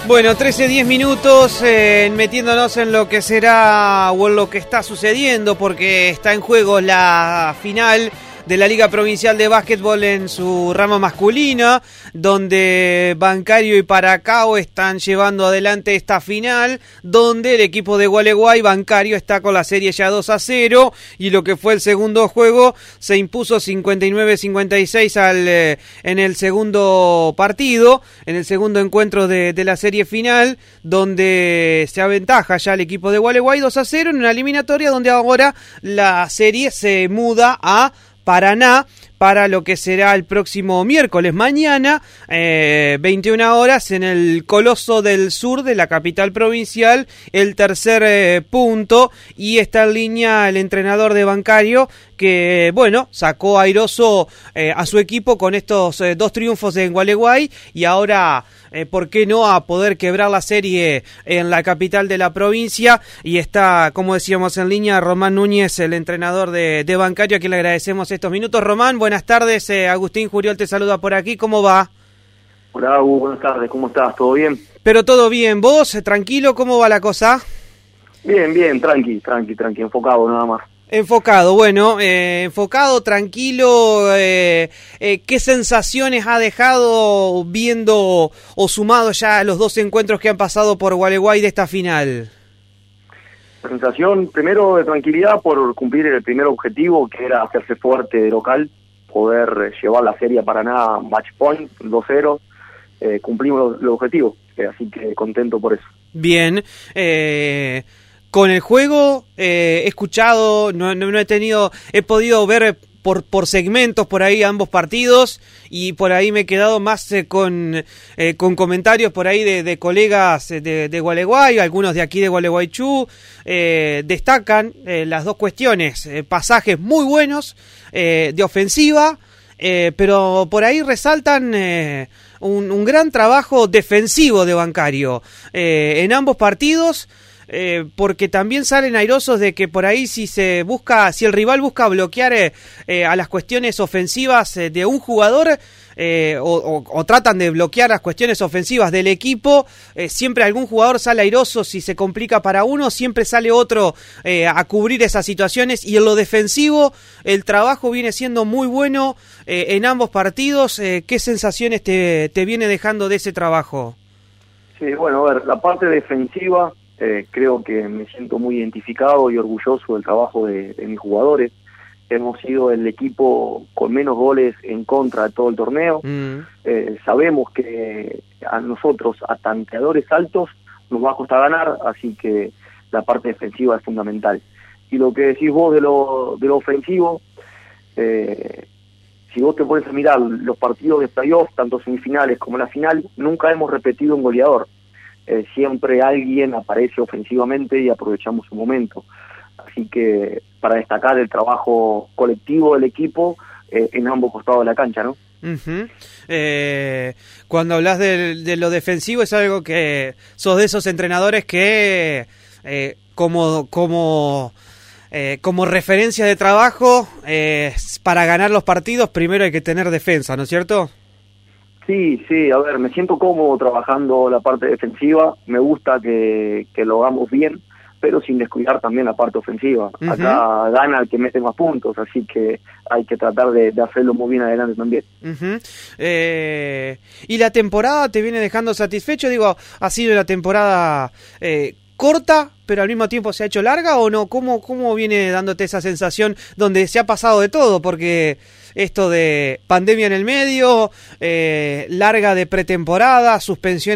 Bueno, 13-10 minutos, metiéndonos en lo que será o en lo que está sucediendo, porque está en juego la final de la Liga Provincial de Básquetbol en su rama masculina, donde Bancario y Paracao están llevando adelante esta final, donde el equipo de Gualeguay, Bancario, está con la serie ya 2-0, y lo que fue el segundo juego se impuso 59-56 en el segundo partido, en el segundo encuentro de la serie final, donde se aventaja ya el equipo de Gualeguay 2-0 en una eliminatoria donde ahora la serie se muda a Paraná para lo que será el próximo miércoles, mañana, 21 horas, en el Coloso del Sur de la capital provincial, el tercer punto, y está en línea el entrenador de Bancario, que, bueno, sacó airoso a su equipo con estos dos triunfos en Gualeguay, y ahora, ¿por qué no?, a poder quebrar la serie en la capital de la provincia, y está, como decíamos, en línea Román Núñez, el entrenador de Bancario, a quien le agradecemos estos minutos. Román, buenas tardes, Agustín Juriol te saluda por aquí, ¿cómo va? Hola, Hugo, buenas tardes, ¿cómo estás? ¿Todo bien? Pero todo bien, ¿vos? ¿Tranquilo? ¿Cómo va la cosa? Bien, tranqui, enfocado nada más. Enfocado, bueno, enfocado, tranquilo, ¿qué sensaciones ha dejado viendo o sumado ya los dos encuentros que han pasado por Gualeguay de esta final? Sensación, primero, de tranquilidad por cumplir el primer objetivo, que era hacerse fuerte de local, poder llevar la serie a Paraná match point, 2-0, cumplimos el objetivo, así que contento por eso. Bien, con el juego he escuchado, no he tenido, he podido ver por segmentos por ahí ambos partidos, y por ahí me he quedado más con comentarios por ahí de colegas de Gualeguay, algunos de aquí de Gualeguaychú, destacan las dos cuestiones, pasajes muy buenos de ofensiva, pero por ahí resaltan un gran trabajo defensivo de Bancario en ambos partidos, porque también salen airosos de que por ahí si el rival busca bloquear a las cuestiones ofensivas de un jugador, o tratan de bloquear las cuestiones ofensivas del equipo, siempre algún jugador sale airoso. Si se complica para uno, siempre sale otro a cubrir esas situaciones, y en lo defensivo el trabajo viene siendo muy bueno en ambos partidos. ¿Qué sensaciones te viene dejando de ese trabajo? Sí, bueno, a ver, la parte defensiva, creo que me siento muy identificado y orgulloso del trabajo de mis jugadores. Hemos sido el equipo con menos goles en contra de todo el torneo. Sabemos que a nosotros, a tanteadores altos, nos va a costar ganar, así que la parte defensiva es fundamental. Y lo que decís vos de lo ofensivo, si vos te pones a mirar los partidos de playoff, tanto semifinales como la final, nunca hemos repetido un goleador. Siempre alguien aparece ofensivamente y aprovechamos su momento. Así que para destacar el trabajo colectivo del equipo en ambos costados de la cancha, ¿no? Uh-huh. Cuando hablas de lo defensivo, es algo que sos de esos entrenadores que como referencia de trabajo, para ganar los partidos primero hay que tener defensa, ¿no es cierto? Sí, a ver, me siento cómodo trabajando la parte defensiva, me gusta que lo hagamos bien, pero sin descuidar también la parte ofensiva. Uh-huh. Acá gana el que mete más puntos, así que hay que tratar de hacerlo muy bien adelante también. Uh-huh. ¿Y la temporada te viene dejando satisfecho? Digo, ¿ha sido una temporada corta, pero al mismo tiempo se ha hecho larga, o no? ¿Cómo viene dándote esa sensación donde se ha pasado de todo? Porque esto de pandemia en el medio, larga de pretemporada, suspensión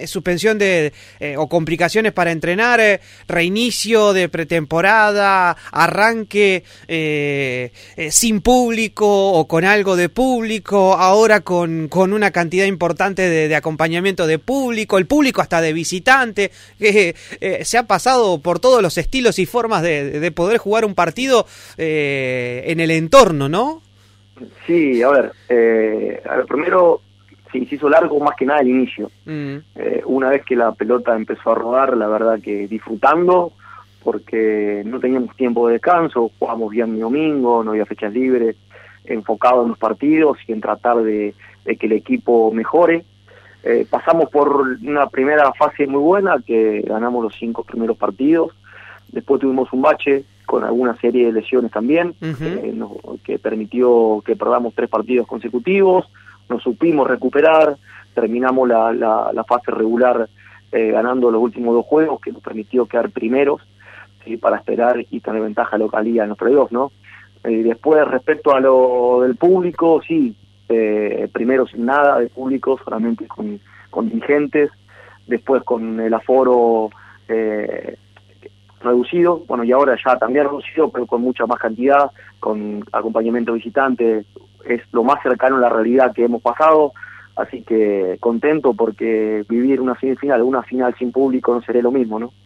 o complicaciones para entrenar, reinicio de pretemporada, arranque sin público o con algo de público, ahora con una cantidad importante de acompañamiento de público, el público hasta de visitante, se ha pasado por todos los estilos y formas de poder jugar un partido en el entorno, ¿no? Sí, a ver, primero se hizo largo más que nada el inicio. Una vez que la pelota empezó a rodar, la verdad que disfrutando, porque no teníamos tiempo de descanso, jugábamos viernes y domingo, no había fechas libres, enfocado en los partidos y en tratar de que el equipo mejore. pasamos por una primera fase muy buena, que ganamos los 5 primeros partidos. Después tuvimos un bache con alguna serie de lesiones también, que permitió que perdamos 3 partidos consecutivos. Nos supimos recuperar, terminamos la fase regular ganando los últimos 2 juegos, que nos permitió quedar primeros, ¿sí? Para esperar y tener ventaja localía en los playoffs, ¿no? Después, respecto a lo del público, sí, primero sin nada de público, solamente con dirigentes, después con el aforo reducido, bueno, y ahora ya también reducido, pero con mucha más cantidad, con acompañamiento visitante, es lo más cercano a la realidad que hemos pasado, así que contento porque vivir una semifinal, una final sin público no sería lo mismo, ¿no?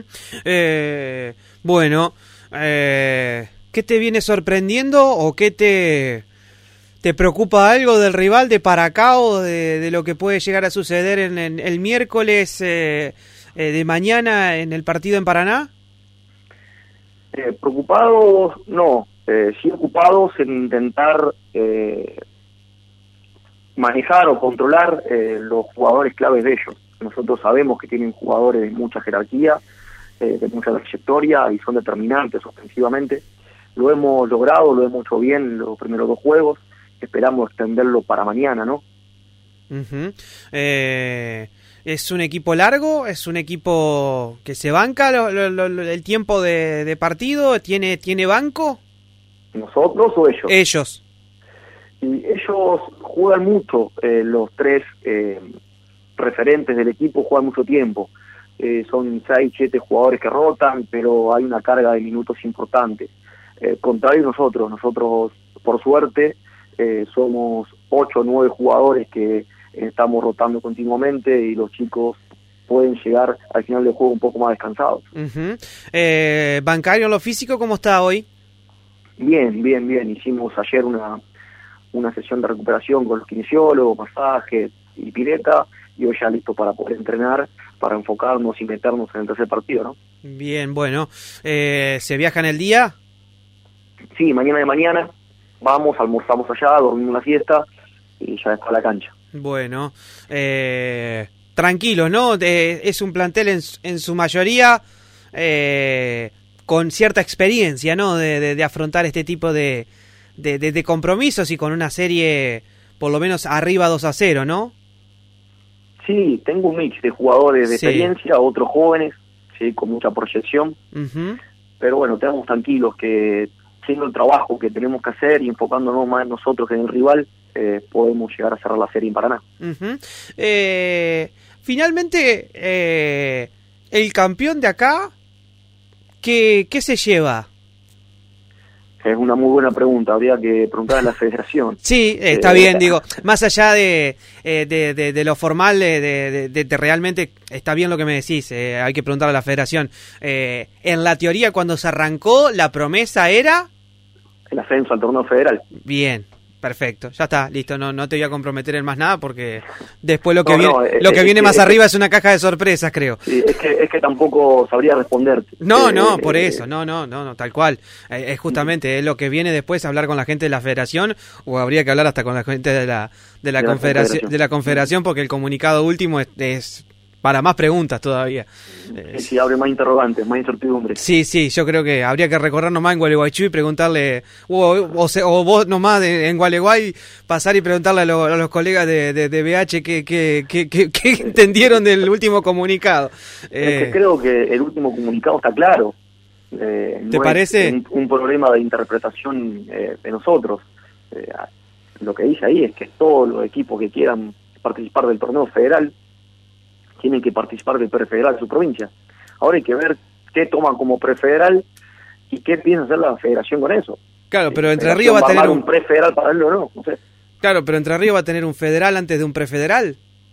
Bueno, ¿qué te viene sorprendiendo o qué te preocupa algo del rival de para acá o de lo que puede llegar a suceder en el miércoles de mañana en el partido en Paraná? Preocupados, no, sí ocupados en intentar manejar o controlar los jugadores claves de ellos. Nosotros sabemos que tienen jugadores de mucha jerarquía, de mucha trayectoria y son determinantes ofensivamente. Lo hemos logrado, lo hemos hecho bien en los primeros 2 juegos, esperamos extenderlo para mañana, ¿no? ¿Es un equipo largo? ¿Es un equipo que se banca el tiempo de partido? ¿Tiene banco? ¿Nosotros o ellos? Ellos. Y ellos juegan mucho, los 3 referentes del equipo juegan mucho tiempo. Son 6, 7 jugadores que rotan, pero hay una carga de minutos importante. Contrario a nosotros por suerte, somos 8 o 9 jugadores que estamos rotando continuamente y los chicos pueden llegar al final del juego un poco más descansados. ¿Bancario en lo físico cómo está hoy? Bien. Hicimos ayer una sesión de recuperación con los kinesiólogos, masajes y pileta, y hoy ya listo para poder entrenar, para enfocarnos y meternos en el tercer partido, ¿no? Bien, bueno. ¿Se viaja en el día? Sí, mañana vamos, almorzamos allá, dormimos la siesta y ya está la cancha. Bueno, tranquilo, ¿no? Es un plantel en su mayoría con cierta experiencia, ¿no? De afrontar este tipo de compromisos y con una serie por lo menos arriba 2-0, ¿no? Sí, tengo un mix de jugadores de experiencia, otros jóvenes, sí, con mucha proyección, pero bueno, estamos tranquilos que haciendo el trabajo que tenemos que hacer y enfocándonos más en nosotros que en el rival, podemos llegar a cerrar la serie en Paraná. Finalmente, el campeón de acá, ¿qué se lleva? Es una muy buena pregunta, habría que preguntar a la federación. Sí, está bien, digo, más allá de lo formal, de realmente, está bien lo que me decís, hay que preguntar a la federación. En la teoría, cuando se arrancó, la promesa era... El ascenso al torneo federal. Bien, perfecto, ya está, listo, no te voy a comprometer en más nada porque después lo que viene más arriba es una caja de sorpresas, creo. Sí, es que tampoco sabría responderte. No, por eso, no, tal cual. Es justamente es lo que viene después, hablar con la gente de la federación, o habría que hablar hasta con la gente de la confederación, porque el comunicado último es para más preguntas todavía. Sí, abre más interrogantes, más incertidumbres. Sí, yo creo que habría que recorrer nomás en Gualeguaychú y preguntarle, o vos nomás en Gualeguay, pasar y preguntarle a los colegas de BH qué entendieron del último comunicado. Es que creo que el último comunicado está claro. ¿Te parece? Es un problema de interpretación de nosotros. Lo que dice ahí es que todos los equipos que quieran participar del torneo federal tienen que participar del prefederal de su provincia. Ahora hay que ver qué toman como prefederal y qué piensa hacer la federación con eso. Claro, pero Entre Ríos va a tener un prefederal para él o no sé. Claro, pero Entre Ríos va a tener un federal antes de un prefederal.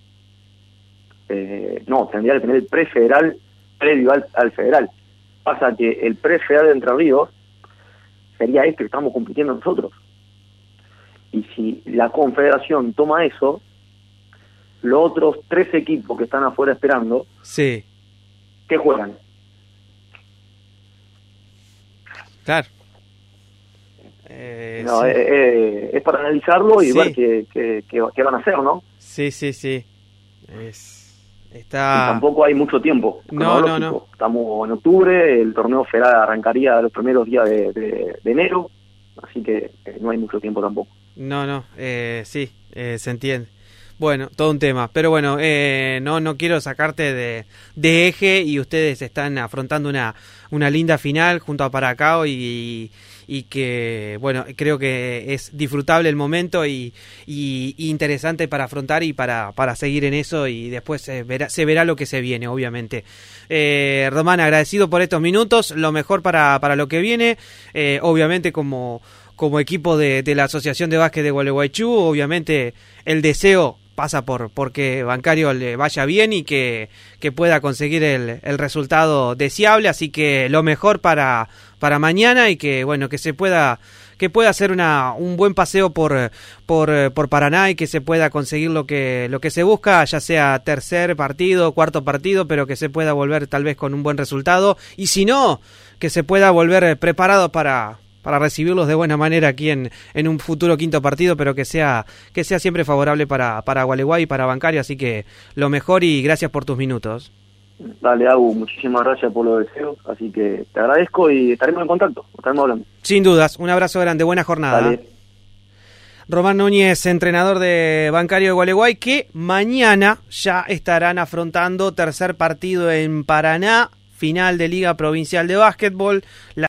No, tendría que tener el prefederal previo al federal. Pasa que el prefederal de Entre Ríos sería este que estamos compitiendo nosotros. Y si la confederación toma eso, los otros 3 equipos que están afuera esperando, sí, ¿qué juegan? Claro. Es para analizarlo y ver qué van a hacer, ¿no? Sí. Y tampoco hay mucho tiempo. No. Estamos en octubre, el torneo federal arrancaría los primeros días de enero, así que no hay mucho tiempo tampoco. Sí, se entiende. Bueno, todo un tema, pero bueno, no quiero sacarte de eje, y ustedes están afrontando una linda final junto a Paracao y que, bueno, creo que es disfrutable el momento y interesante para afrontar y para seguir en eso, y después se verá lo que se viene, obviamente. Román, agradecido por estos minutos, lo mejor para lo que viene, obviamente como equipo de la Asociación de Básquet de Gualeguaychú, obviamente el deseo pasa porque Bancario le vaya bien y que pueda conseguir el resultado deseable, así que lo mejor para mañana, y que bueno, que pueda hacer un buen paseo por Paraná, y que se pueda conseguir lo que se busca, ya sea tercer partido, cuarto partido, pero que se pueda volver tal vez con un buen resultado, y si no, que se pueda volver preparado para recibirlos de buena manera aquí en un futuro quinto partido, pero que sea siempre favorable para Gualeguay y para Bancario, así que lo mejor y gracias por tus minutos. Dale, Agu, muchísimas gracias por los deseos, así que te agradezco y estaremos en contacto, estaremos hablando. Sin dudas, un abrazo grande, buena jornada. Dale. Román Núñez, entrenador de Bancario de Gualeguay, que mañana ya estarán afrontando tercer partido en Paraná, final de Liga Provincial de Básquetbol.